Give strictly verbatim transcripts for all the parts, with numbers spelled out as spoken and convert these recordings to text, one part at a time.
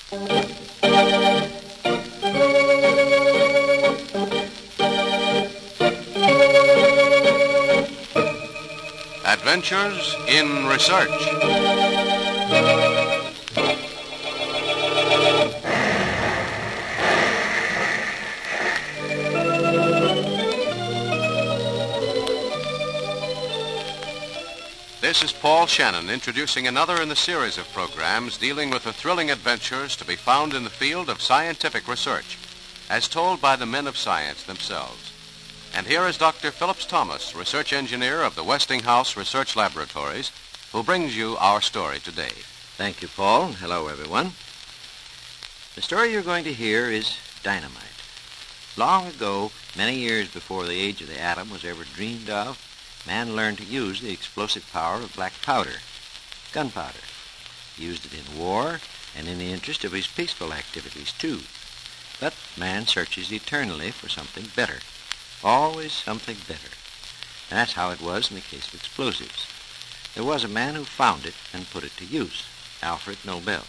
Adventures in Research. This is Paul Shannon introducing another in the series of programs dealing with the thrilling adventures to be found in the field of scientific research, as told by the men of science themselves. And here is Doctor Phillips Thomas, research engineer of the Westinghouse Research Laboratories, who brings you our story today. Thank you, Paul. Hello, everyone. The story you're going to hear is dynamite. Long ago, many years before the age of the atom was ever dreamed of, man learned to use the explosive power of black powder, gunpowder. He used it in war and in the interest of his peaceful activities, too. But man searches eternally for something better. Always something better. And that's how it was in the case of explosives. There was a man who found it and put it to use, Alfred Nobel.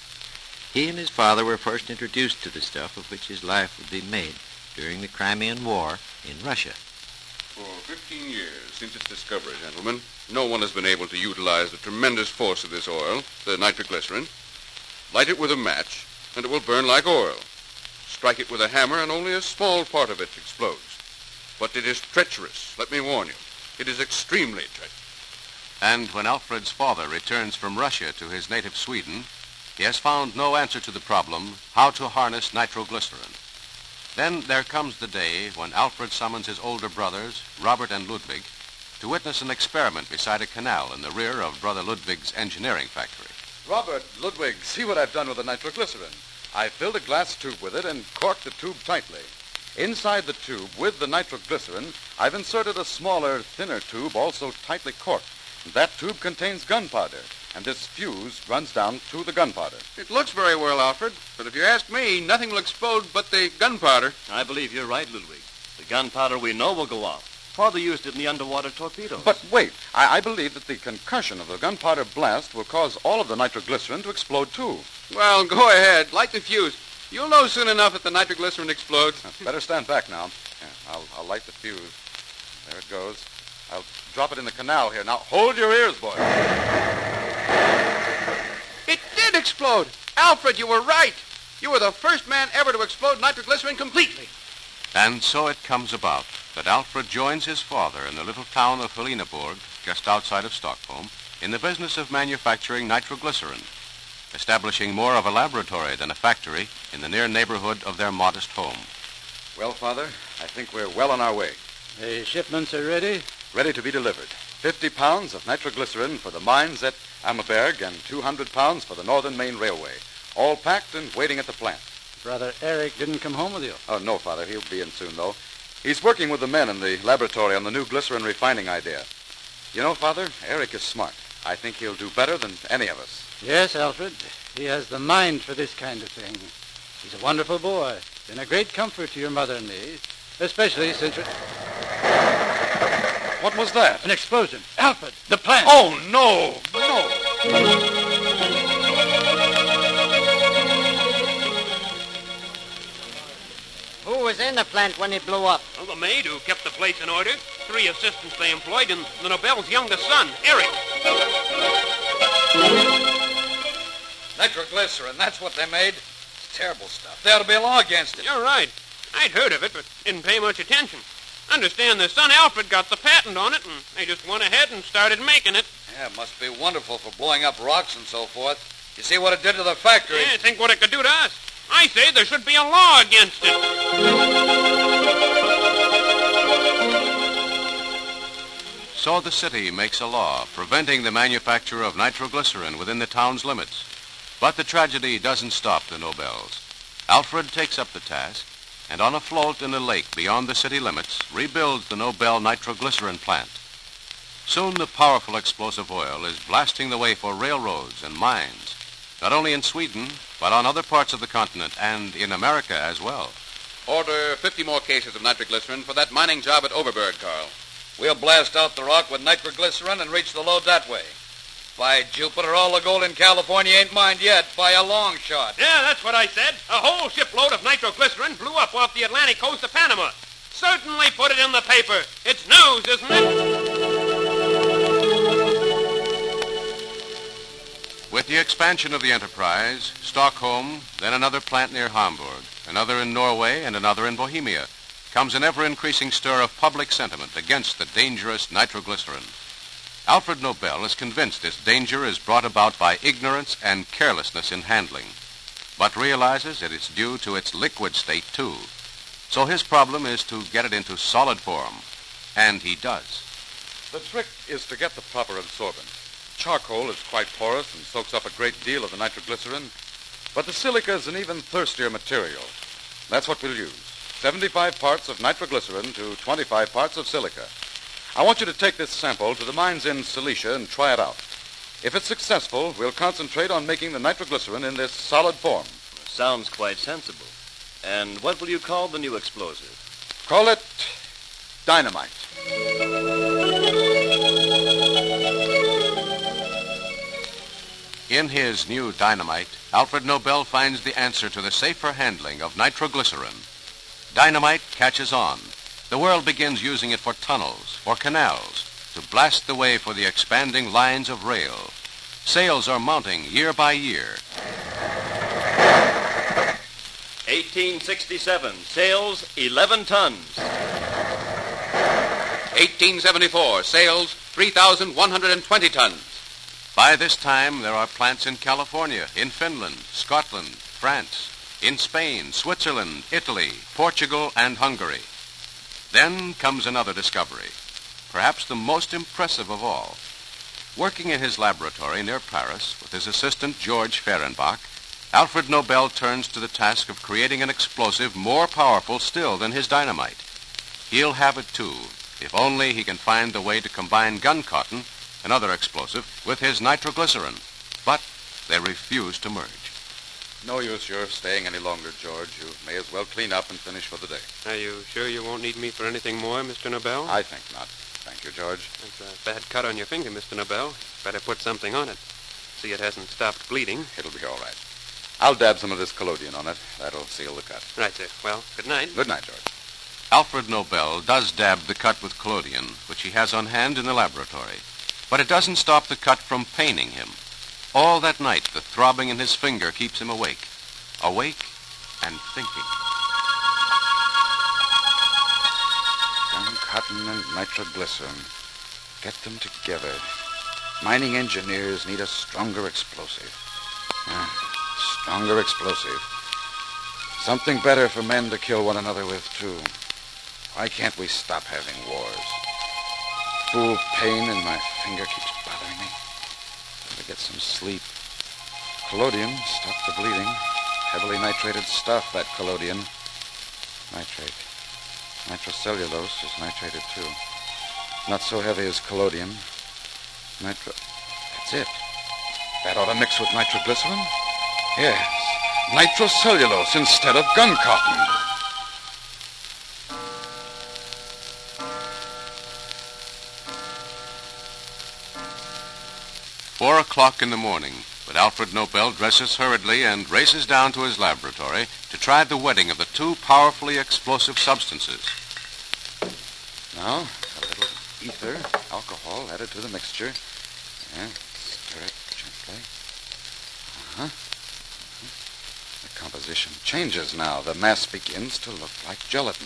He and his father were first introduced to the stuff of which his life would be made during the Crimean War in Russia. For fifteen years since its discovery, gentlemen, no one has been able to utilize the tremendous force of this oil, the nitroglycerin. Light it with a match, and it will burn like oil. Strike it with a hammer, and only a small part of it explodes. But it is treacherous, let me warn you. It is extremely treacherous. And when Alfred's father returns from Russia to his native Sweden, he has found no answer to the problem how to harness nitroglycerin. Then there comes the day when Alfred summons his older brothers, Robert and Ludwig, to witness an experiment beside a canal in the rear of Brother Ludwig's engineering factory. Robert, Ludwig, see what I've done with the nitroglycerin. I filled a glass tube with it and corked the tube tightly. Inside the tube, with the nitroglycerin, I've inserted a smaller, thinner tube, also tightly corked. That tube contains gunpowder, and this fuse runs down to the gunpowder. It looks very well, Alfred, but if you ask me, nothing will explode but the gunpowder. I believe you're right, Ludwig. The gunpowder we know will go off. Father used it in the underwater torpedoes. But wait, I, I believe that the concussion of the gunpowder blast will cause all of the nitroglycerin to explode, too. Well, go ahead. Light the fuse. You'll know soon enough if the nitroglycerin explodes. Now, better stand back now. Yeah, I'll, I'll light the fuse. There it goes. I'll drop it in the canal here. Now, hold your ears, boys. It did explode. Alfred, you were right. You were the first man ever to explode nitroglycerin completely. And so it comes about that Alfred joins his father in the little town of Heleneborg, just outside of Stockholm, in the business of manufacturing nitroglycerin, establishing more of a laboratory than a factory in the near neighborhood of their modest home. Well, Father, I think we're well on our way. The shipments are ready? Ready to be delivered. Fifty pounds of nitroglycerin for the mines at Ammerberg and two hundred pounds for the Northern Main Railway. All packed and waiting at the plant. Brother Eric didn't come home with you? Oh, no, Father. He'll be in soon, though. He's working with the men in the laboratory on the new glycerin refining idea. You know, Father, Eric is smart. I think he'll do better than any of us. Yes, Alfred. He has the mind for this kind of thing. He's a wonderful boy. Been a great comfort to your mother and me, especially since... You're... What was that? An explosion. Alfred, the plant. Oh, no, no. Who was in the plant when it blew up? Well, the maid who kept the place in order, three assistants they employed, and the Nobel's youngest son, Eric. Nitroglycerin, that's what they made. It's terrible stuff. There ought to be a law against it. You're right. I'd heard of it, but didn't pay much attention. Understand their son Alfred got the patent on it, and they just went ahead and started making it. Yeah, it must be wonderful for blowing up rocks and so forth. You see what it did to the factory? Yeah, think what it could do to us. I say there should be a law against it. So the city makes a law preventing the manufacture of nitroglycerin within the town's limits. But the tragedy doesn't stop the Nobels. Alfred takes up the task, and on a float in a lake beyond the city limits, rebuilds the Nobel nitroglycerin plant. Soon the powerful explosive oil is blasting the way for railroads and mines, not only in Sweden, but on other parts of the continent and in America as well. Order fifty more cases of nitroglycerin for that mining job at Oberberg, Carl. We'll blast out the rock with nitroglycerin and reach the load that way. By Jupiter, all the gold in California ain't mined yet by a long shot. Yeah, that's what I said. A whole shipload of nitroglycerin blew up off the Atlantic coast of Panama. Certainly put it in the paper. It's news, isn't it? With the expansion of the enterprise, Stockholm, then another plant near Hamburg, another in Norway, and another in Bohemia, comes an ever-increasing stir of public sentiment against the dangerous nitroglycerin. Alfred Nobel is convinced its danger is brought about by ignorance and carelessness in handling, but realizes that it's due to its liquid state, too. So his problem is to get it into solid form, and he does. The trick is to get the proper absorbent. Charcoal is quite porous and soaks up a great deal of the nitroglycerin, but the silica is an even thirstier material. That's what we'll use. seventy-five parts of nitroglycerin to twenty-five parts of silica. I want you to take this sample to the mines in Silesia and try it out. If it's successful, we'll concentrate on making the nitroglycerin in this solid form. Sounds quite sensible. And what will you call the new explosive? Call it dynamite. In his new dynamite, Alfred Nobel finds the answer to the safer handling of nitroglycerin. Dynamite catches on. The world begins using it for tunnels, for canals, to blast the way for the expanding lines of rail. Sales are mounting year by year. eighteen sixty-seven, sales eleven tons. eighteen seventy-four, sales three thousand one hundred twenty tons. By this time, there are plants in California, in Finland, Scotland, France, in Spain, Switzerland, Italy, Portugal, and Hungary. Then comes another discovery, perhaps the most impressive of all. Working in his laboratory near Paris with his assistant George Fehrenbach, Alfred Nobel turns to the task of creating an explosive more powerful still than his dynamite. He'll have it, too, if only he can find the way to combine gun cotton, another explosive, with his nitroglycerin. But they refuse to merge. No use your staying any longer, George. You may as well clean up and finish for the day. Are you sure you won't need me for anything more, Mister Nobel? I think not. Thank you, George. It's a bad cut on your finger, Mister Nobel. Better put something on it. See it hasn't stopped bleeding. It'll be all right. I'll dab some of this collodion on it. That'll seal the cut. Right, sir. Well, good night. Good night, George. Alfred Nobel does dab the cut with collodion, which he has on hand in the laboratory. But it doesn't stop the cut from paining him. All that night, the throbbing in his finger keeps him awake. Awake and thinking. Gun cotton and nitroglycerin. Get them together. Mining engineers need a stronger explosive. Yeah, stronger explosive. Something better for men to kill one another with, too. Why can't we stop having wars? Fool pain in my finger keeps bothering me. Gotta get some sleep. Collodion, stop the bleeding. Heavily nitrated stuff, that collodion. Nitrate. Nitrocellulose is nitrated, too. Not so heavy as collodion. Nitro... That's it. That ought to mix with nitroglycerin? Yes. Nitrocellulose instead of gun cotton. Four o'clock in the morning, but Alfred Nobel dresses hurriedly and races down to his laboratory to try the wetting of the two powerfully explosive substances. Now, a little ether, alcohol added to the mixture. Yeah, stir it gently. Uh-huh. Uh-huh. The composition changes now. The mass begins to look like gelatin.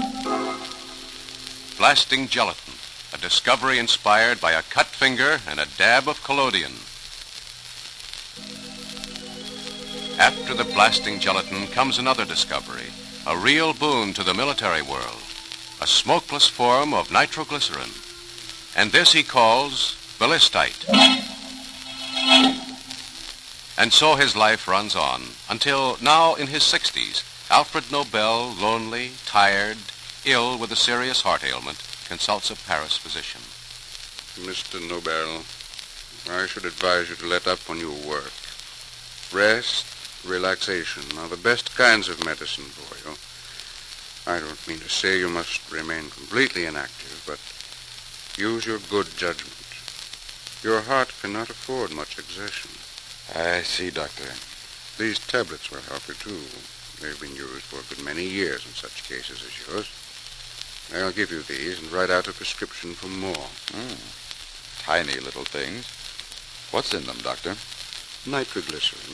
Blasting gelatin, a discovery inspired by a cut finger and a dab of collodion. After the blasting gelatin comes another discovery, a real boon to the military world, a smokeless form of nitroglycerin. And this he calls ballistite. And so his life runs on, until now in his sixties, Alfred Nobel, lonely, tired, ill with a serious heart ailment, consults a Paris physician. Mister Nobel, I should advise you to let up on your work. Rest, relaxation are the best kinds of medicine for you. I don't mean to say you must remain completely inactive, but use your good judgment. Your heart cannot afford much exertion. I see, Doctor. These tablets will help you, too. They've been used for a good many years in such cases as yours. I'll give you these and write out a prescription for more. Mm. Tiny little things. What's in them, Doctor? Nitroglycerin.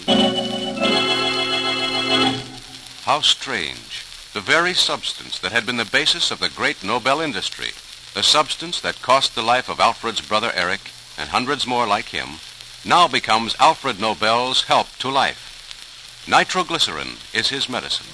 How strange. The very substance that had been the basis of the great Nobel industry, the substance that cost the life of Alfred's brother Eric and hundreds more like him, now becomes Alfred Nobel's help to life. Nitroglycerin is his medicine.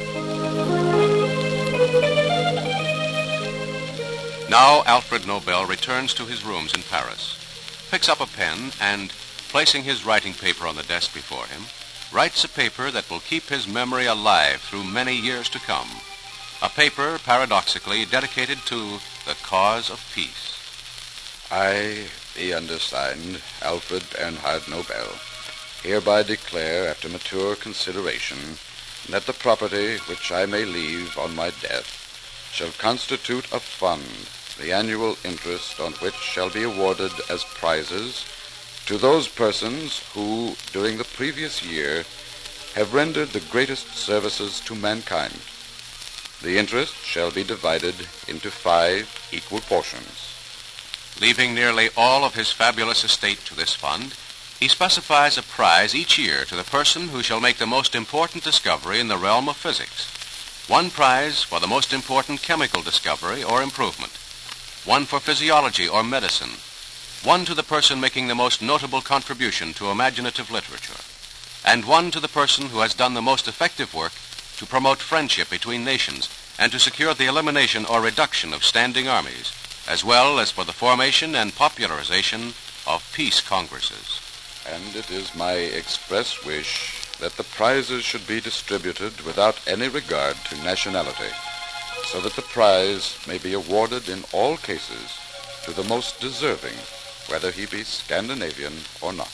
Now Alfred Nobel returns to his rooms in Paris, picks up a pen, and, placing his writing paper on the desk before him, writes a paper that will keep his memory alive through many years to come. A paper, paradoxically, dedicated to the cause of peace. I, the undersigned, Alfred Bernhard Nobel, hereby declare, after mature consideration, that the property which I may leave on my death shall constitute a fund, the annual interest on which shall be awarded as prizes to those persons who, during the previous year, have rendered the greatest services to mankind. The interest shall be divided into five equal portions. Leaving nearly all of his fabulous estate to this fund, he specifies a prize each year to the person who shall make the most important discovery in the realm of physics. One prize for the most important chemical discovery or improvement. One for physiology or medicine. One to the person making the most notable contribution to imaginative literature. And one to the person who has done the most effective work to promote friendship between nations and to secure the elimination or reduction of standing armies, as well as for the formation and popularization of peace congresses. And it is my express wish that the prizes should be distributed without any regard to nationality, so that the prize may be awarded in all cases to the most deserving, whether he be Scandinavian or not.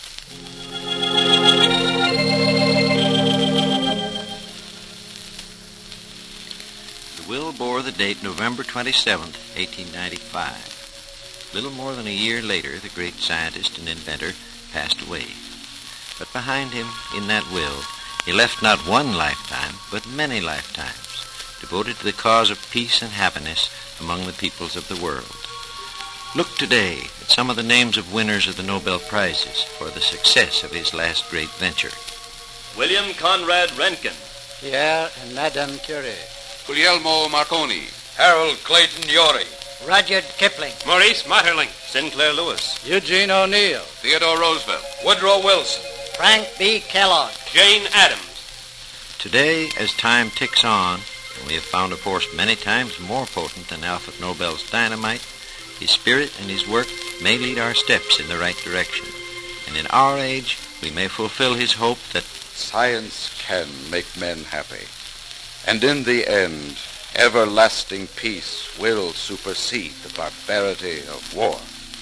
The will bore the date November twenty-seventh, eighteen ninety-five. Little more than a year later, the great scientist and inventor passed away. But behind him, in that will, he left not one lifetime, but many lifetimes, devoted to the cause of peace and happiness among the peoples of the world. Look today at some of the names of winners of the Nobel Prizes for the success of his last great venture. William Conrad Röntgen. Pierre and Madame Curie. Guglielmo Marconi. Harold Clayton Urey. Rudyard Kipling. Maurice Maeterlinck. Sinclair Lewis. Eugene O'Neill. Theodore Roosevelt. Woodrow Wilson. Frank B. Kellogg. Jane Addams. Today, as time ticks on, and we have found a force many times more potent than Alfred Nobel's dynamite, his spirit and his work may lead our steps in the right direction. And in our age, we may fulfill his hope that Science can make men happy. And in the end, everlasting peace will supersede the barbarity of war.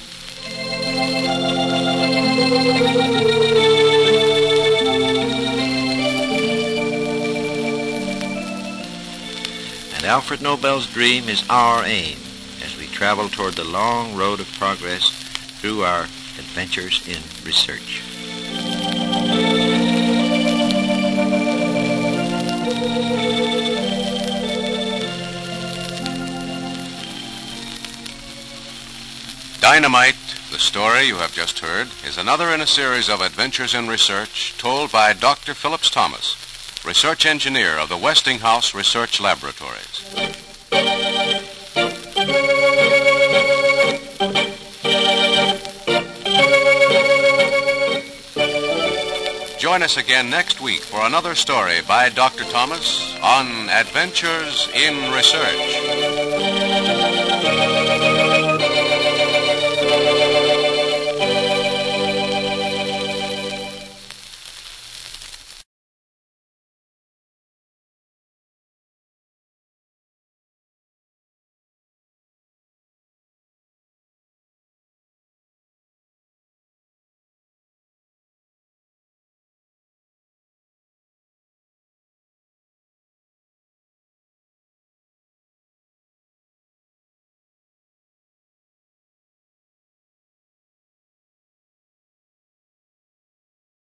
And Alfred Nobel's dream is our aim as we travel toward the long road of progress through our adventures in research. Dynamite, the story you have just heard, is another in a series of adventures in research told by Doctor Phillips Thomas, research engineer of the Westinghouse Research Laboratories. Join us again next week for another story by Doctor Thomas on Adventures in Research.